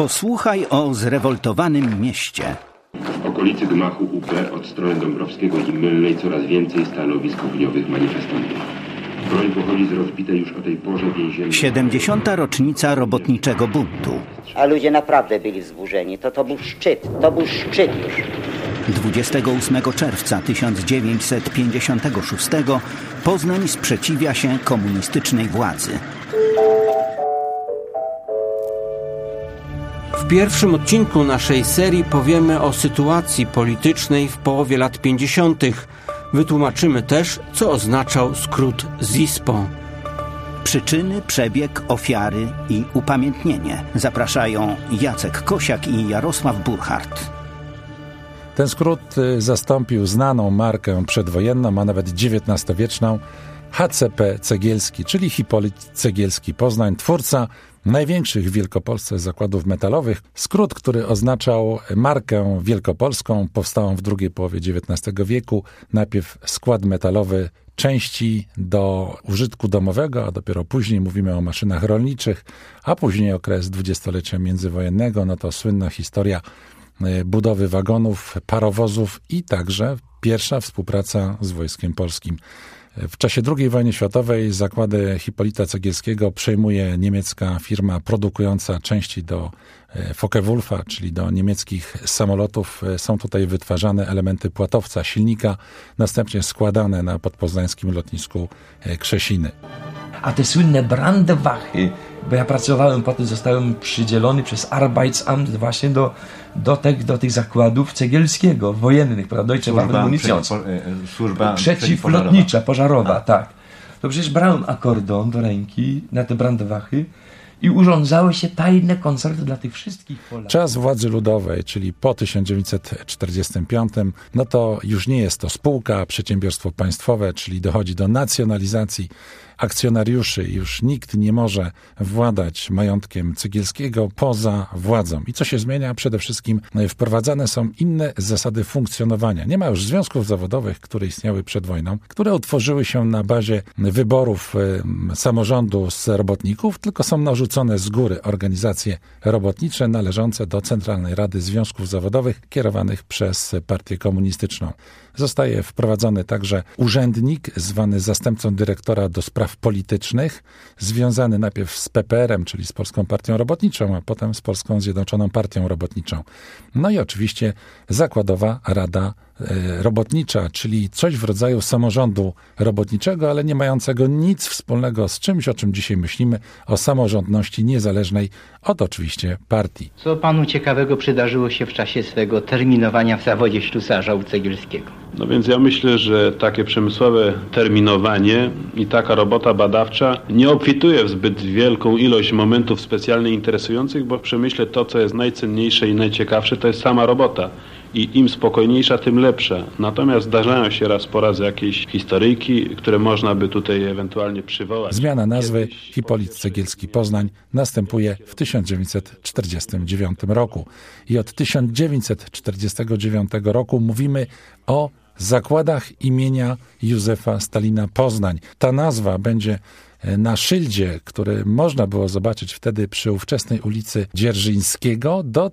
Posłuchaj o zrewoltowanym mieście. W okolicy gmachu UP od strony Dąbrowskiego i Mylnej coraz więcej stanowisk ogniowych manifestantów. Broń pochodzi z rozbitej już o tej porze więziennej... 70. rocznica robotniczego buntu. A ludzie naprawdę byli wzburzeni. To był szczyt już. 28 czerwca 1956 Poznań sprzeciwia się komunistycznej władzy. W pierwszym odcinku naszej serii powiemy o sytuacji politycznej w połowie lat 50. Wytłumaczymy też, co oznaczał skrót ZISPO. Przyczyny, przebieg, ofiary i upamiętnienie. Zapraszają Jacek Kosiak i Jarosław Burchardt. Ten skrót zastąpił znaną markę przedwojenną, a nawet XIX-wieczną HCP Cegielski, czyli Hipolit Cegielski Poznań, twórca największych w Wielkopolsce zakładów metalowych. Skrót, który oznaczał markę wielkopolską, powstałą w drugiej połowie XIX wieku. Najpierw skład metalowy części do użytku domowego, a dopiero później mówimy o maszynach rolniczych, a później okres dwudziestolecia międzywojennego, no to słynna historia budowy wagonów, parowozów i także pierwsza współpraca z Wojskiem Polskim. W czasie II wojny światowej zakłady Hipolita Cegielskiego przejmuje niemiecka firma produkująca części do Focke-Wulfa, czyli do niemieckich samolotów. Są tutaj wytwarzane elementy płatowca, silnika, następnie składane na podpoznańskim lotnisku Krzesiny. A te słynne Brandwachy, bo ja pracowałem, potem zostałem przydzielony przez Arbeitsamt właśnie do tych zakładów Cegielskiego, wojennych, prawda? Deutsche Waffenmunitions. Służba przeciwlotnicza, pożarowa, tak. To przecież brałem akordon do ręki na te Brandwachy i urządzały się tajne koncerty dla tych wszystkich Polaków. Czas władzy ludowej, czyli po 1945, no to już nie jest to spółka, przedsiębiorstwo państwowe, czyli dochodzi do nacjonalizacji akcjonariuszy. Już nikt nie może władać majątkiem Cegielskiego poza władzą. I co się zmienia? Przede wszystkim wprowadzane są inne zasady funkcjonowania. Nie ma już związków zawodowych, które istniały przed wojną, które utworzyły się na bazie wyborów samorządu z robotników, tylko są narzucone z góry organizacje robotnicze należące do Centralnej Rady Związków Zawodowych kierowanych przez Partię Komunistyczną. Zostaje wprowadzony także urzędnik zwany zastępcą dyrektora do spraw politycznych, związany najpierw z PPR-em, czyli z Polską Partią Robotniczą, a potem z Polską Zjednoczoną Partią Robotniczą. No i oczywiście Zakładowa Rada Robotnicza, czyli coś w rodzaju samorządu robotniczego, ale nie mającego nic wspólnego z czymś, o czym dzisiaj myślimy, o samorządności niezależnej od oczywiście partii. Co panu ciekawego przydarzyło się w czasie swego terminowania w zawodzie ślusarza u Cegielskiego? No więc ja myślę, że takie przemysłowe terminowanie i taka robota badawcza nie obfituje w zbyt wielką ilość momentów specjalnie interesujących, bo w przemyśle to, co jest najcenniejsze i najciekawsze, to jest sama robota. I im spokojniejsza, tym lepsza. Natomiast zdarzają się raz po raz jakieś historyjki, które można by tutaj ewentualnie przywołać. Zmiana nazwy Hipolit Cegielski Poznań następuje w 1949 roku. I od 1949 roku mówimy o zakładach imienia Józefa Stalina Poznań. Ta nazwa będzie na szyldzie, który można było zobaczyć wtedy przy ówczesnej ulicy Dzierżyńskiego do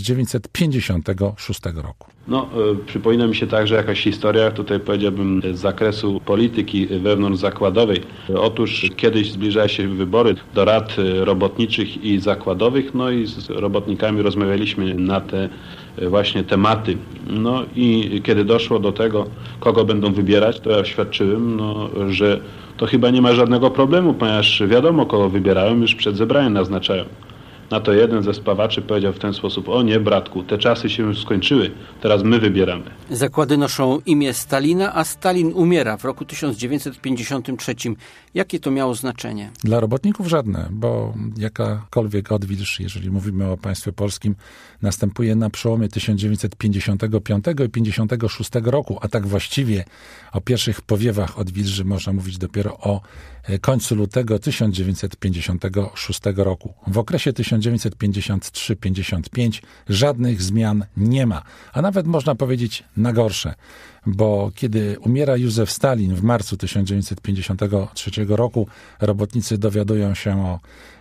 1956 roku. Przypomina mi się także jakaś historia, tutaj powiedziałbym z zakresu polityki wewnątrzzakładowej. Otóż kiedyś zbliżały się wybory do rad robotniczych i zakładowych, no i z robotnikami rozmawialiśmy na te właśnie tematy. No i kiedy doszło do tego, kogo będą wybierać, to ja oświadczyłem, że to chyba nie ma żadnego problemu, ponieważ wiadomo, kogo wybierają, już przed zebraniem naznaczają. Na to jeden ze spawaczy powiedział w ten sposób: o nie, bratku, te czasy się już skończyły, teraz my wybieramy. Zakłady noszą imię Stalina, a Stalin umiera w roku 1953. Jakie to miało znaczenie? Dla robotników żadne, bo jakakolwiek odwilż, jeżeli mówimy o państwie polskim, następuje na przełomie 1955 i 1956 roku, a tak właściwie o pierwszych powiewach odwilży można mówić dopiero o końcu lutego 1956 roku. W okresie 1953-55 żadnych zmian nie ma, a nawet można powiedzieć na gorsze, bo kiedy umiera Józef Stalin w marcu 1953 roku, robotnicy dowiadują się o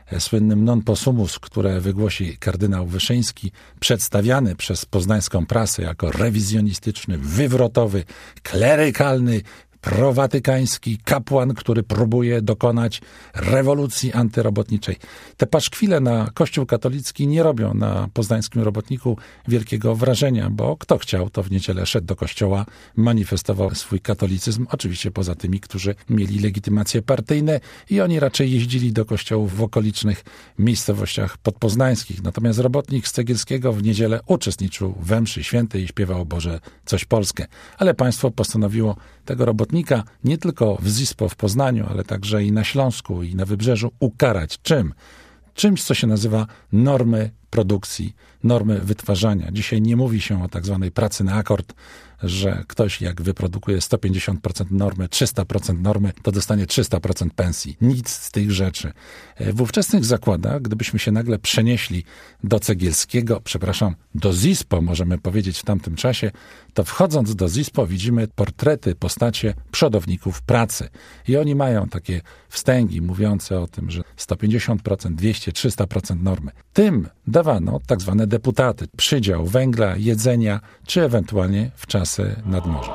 słynnym non possumus, które wygłosi kardynał Wyszyński, przedstawiany przez poznańską prasę jako rewizjonistyczny, wywrotowy, klerykalny, prowatykański kapłan, który próbuje dokonać rewolucji antyrobotniczej. Te paszkwile na Kościół katolicki nie robią na poznańskim robotniku wielkiego wrażenia, bo kto chciał, to w niedzielę szedł do kościoła, manifestował swój katolicyzm, oczywiście poza tymi, którzy mieli legitymacje partyjne i oni raczej jeździli do kościołów w okolicznych miejscowościach podpoznańskich. Natomiast robotnik z Cegielskiego w niedzielę uczestniczył we mszy świętej i śpiewał Boże coś Polskę. Ale państwo postanowiło tego robotnika nie tylko w ZISPO w Poznaniu, ale także i na Śląsku i na Wybrzeżu ukarać. Czym? Czymś, co się nazywa normy produkcji, normy wytwarzania. Dzisiaj nie mówi się o tak zwanej pracy na akord, że ktoś jak wyprodukuje 150% normy, 300% normy, to dostanie 300% pensji. Nic z tych rzeczy. W ówczesnych zakładach, gdybyśmy się nagle przenieśli do Cegielskiego, do ZISPO, możemy powiedzieć w tamtym czasie, to wchodząc do ZISPO widzimy portrety, postacie przodowników pracy. I oni mają takie wstęgi mówiące o tym, że 150%, 200%, 300% normy. Tym dawano tak zwane deputaty, przydział węgla, jedzenia, czy ewentualnie w czasy nadmorza.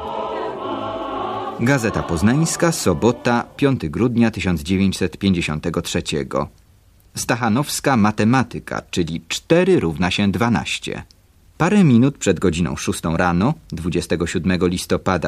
Gazeta Poznańska, sobota, 5 grudnia 1953. Stachanowska matematyka, czyli 4 równa się 12. Parę minut przed godziną 6 rano, 27 listopada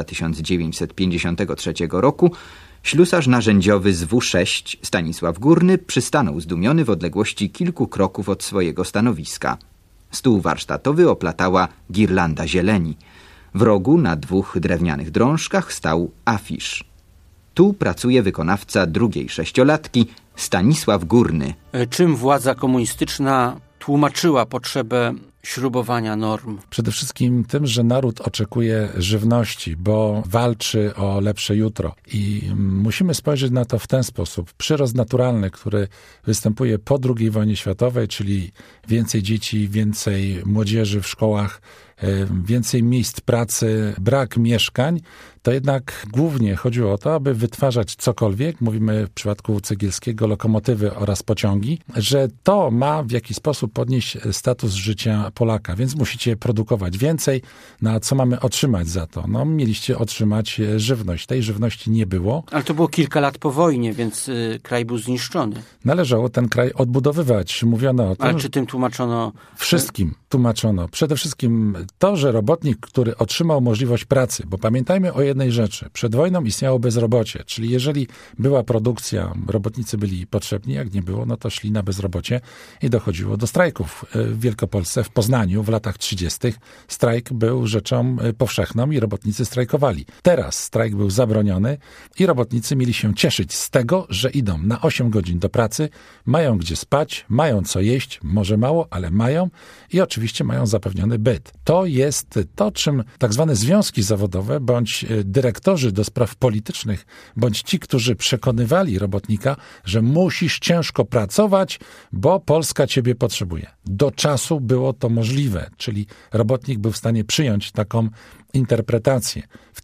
1953 roku, ślusarz narzędziowy z W6 Stanisław Górny przystanął zdumiony w odległości kilku kroków od swojego stanowiska. Stół warsztatowy oplatała girlanda zieleni. W rogu na 2 drewnianych drążkach stał afisz. Tu pracuje wykonawca drugiej sześciolatki Stanisław Górny. Czym władza komunistyczna tłumaczyła potrzebę śrubowania norm? Przede wszystkim tym, że naród oczekuje żywności, bo walczy o lepsze jutro. I musimy spojrzeć na to w ten sposób. Przyrost naturalny, który występuje po II wojnie światowej, czyli więcej dzieci, więcej młodzieży w szkołach, więcej miejsc pracy, brak mieszkań, to jednak głównie chodziło o to, aby wytwarzać cokolwiek, mówimy w przypadku Cegielskiego lokomotywy oraz pociągi, że to ma w jakiś sposób podnieść status życia Polaka, więc musicie produkować więcej. No a co mamy otrzymać za to? No mieliście otrzymać żywność. Tej żywności nie było. Ale to było kilka lat po wojnie, więc kraj był zniszczony. Należało ten kraj odbudowywać. Mówiono o tym. Ale czy tym tłumaczono? Wszystkim tłumaczono. Przede wszystkim to, że robotnik, który otrzymał możliwość pracy, bo pamiętajmy o jednej rzeczy. Przed wojną istniało bezrobocie, czyli jeżeli była produkcja, robotnicy byli potrzebni, jak nie było, no to szli na bezrobocie i dochodziło do strajków. W Wielkopolsce, w Poznaniu w latach 30. strajk był rzeczą powszechną i robotnicy strajkowali. Teraz strajk był zabroniony i robotnicy mieli się cieszyć z tego, że idą na 8 godzin do pracy, mają gdzie spać, mają co jeść, może mało, ale mają i oczywiście mają zapewniony byt. To jest to, czym tak zwane związki zawodowe, bądź dyrektorzy do spraw politycznych, bądź ci, którzy przekonywali robotnika, że musisz ciężko pracować, bo Polska ciebie potrzebuje. Do czasu było to możliwe, czyli robotnik był w stanie przyjąć taką interpretację. W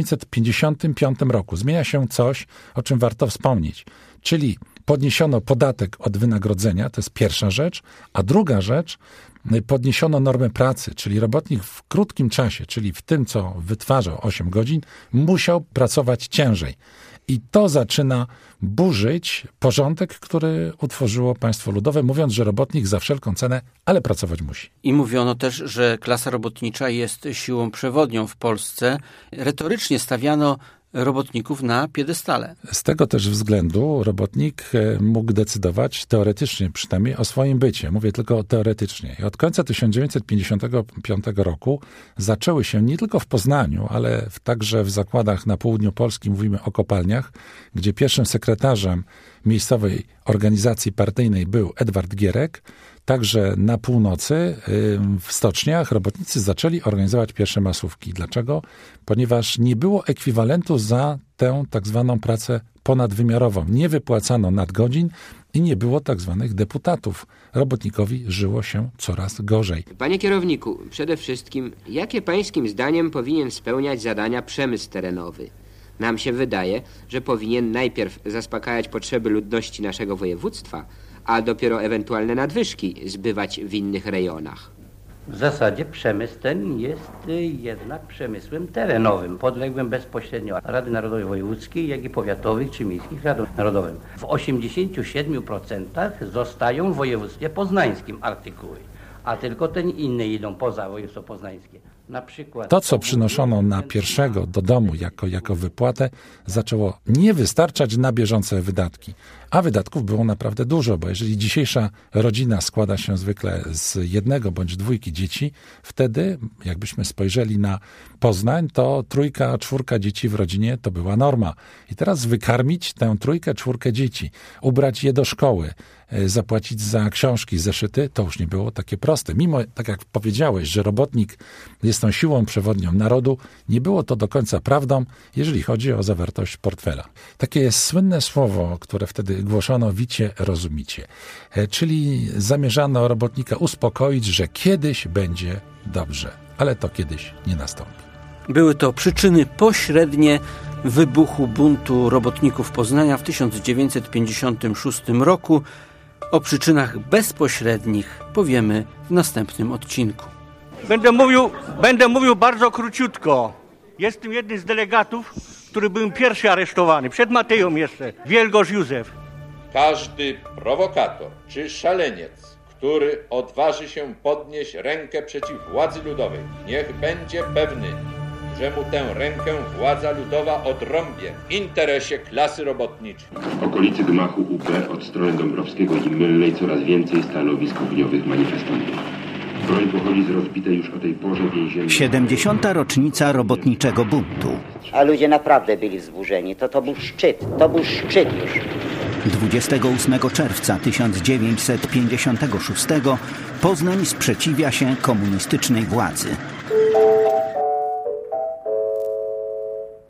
1955 roku zmienia się coś, o czym warto wspomnieć, czyli podniesiono podatek od wynagrodzenia, to jest pierwsza rzecz, a druga rzecz, podniesiono normę pracy, czyli robotnik w krótkim czasie, czyli w tym, co wytwarzał 8 godzin, musiał pracować ciężej. I to zaczyna burzyć porządek, który utworzyło państwo ludowe, mówiąc, że robotnik za wszelką cenę, ale pracować musi. I mówiono też, że klasa robotnicza jest siłą przewodnią w Polsce. Retorycznie stawiano robotników na piedestale. Z tego też względu robotnik mógł decydować teoretycznie przynajmniej o swoim bycie. Mówię tylko teoretycznie. I od końca 1955 roku zaczęły się nie tylko w Poznaniu, ale także w zakładach na południu Polski, mówimy o kopalniach, gdzie pierwszym sekretarzem miejscowej organizacji partyjnej był Edward Gierek. Także na północy, w stoczniach, robotnicy zaczęli organizować pierwsze masówki. Dlaczego? Ponieważ nie było ekwiwalentu za tę tak zwaną pracę ponadwymiarową. Nie wypłacano nadgodzin i nie było tak zwanych deputatów. Robotnikowi żyło się coraz gorzej. Panie kierowniku, przede wszystkim, jakie pańskim zdaniem powinien spełniać zadania przemysł terenowy? Nam się wydaje, że powinien najpierw zaspokajać potrzeby ludności naszego województwa, a dopiero ewentualne nadwyżki zbywać w innych rejonach. W zasadzie przemysł ten jest jednak przemysłem terenowym, podległym bezpośrednio Rady Narodowej Wojewódzkiej, jak i powiatowych czy miejskich radom narodowym. W 87% zostają w województwie poznańskim artykuły, a tylko te inne idą poza województwo poznańskie. Na przykład to, co przynoszono na pierwszego do domu jako wypłatę, zaczęło nie wystarczać na bieżące wydatki. A wydatków było naprawdę dużo, bo jeżeli dzisiejsza rodzina składa się zwykle z 1 bądź 2 dzieci, wtedy, jakbyśmy spojrzeli na Poznań, to 3, 4 dzieci w rodzinie to była norma. I teraz wykarmić tę 3, 4 dzieci, ubrać je do szkoły, zapłacić za książki, zeszyty, to już nie było takie proste. Mimo, tak jak powiedziałeś, że robotnik jest tą siłą przewodnią narodu, nie było to do końca prawdą, jeżeli chodzi o zawartość portfela. Takie jest słynne słowo, które wtedy głoszono: wicie, rozumicie. Czyli zamierzano robotnika uspokoić, że kiedyś będzie dobrze, ale to kiedyś nie nastąpi. Były to przyczyny pośrednie wybuchu buntu robotników Poznania w 1956 roku. O przyczynach bezpośrednich powiemy w następnym odcinku. Będę mówił bardzo króciutko. Jestem jednym z delegatów, który był pierwszy aresztowany, przed Mateją jeszcze, Wielgosz Józef. Każdy prowokator czy szaleniec, który odważy się podnieść rękę przeciw władzy ludowej, niech będzie pewny, że mu tę rękę władza ludowa odrąbie w interesie klasy robotniczej. W okolicy gmachu UB od strony Dąbrowskiego i Mylnej coraz więcej stanowisk ogniowych manifestantów. Broń pochodzi z rozbitej już o tej porze więziennej... 70. rocznica robotniczego buntu. A ludzie naprawdę byli wzburzeni. To był szczyt już. 28 czerwca 1956 Poznań sprzeciwia się komunistycznej władzy.